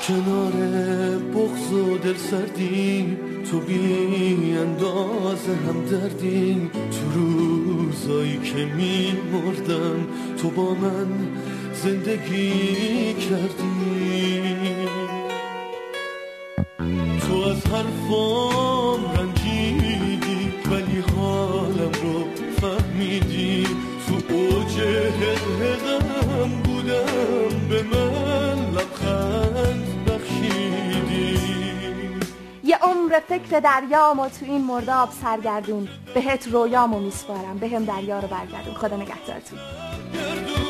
کنار بغض و دل سردی، تو بی اندازه هم دردی. تو روزایی که می مردم تو با من زندگی کردی. تو از حرفام رنجیدی ولی حالم رو فهمیدی. تو اوج حقم بودم به من لبخند بخشیدی. یه عمر فکر دریامو تو این مرداب سرگردون، بهت رویامو میسپارم، بهم دریا رو برگردون. خدا نگهدارتون.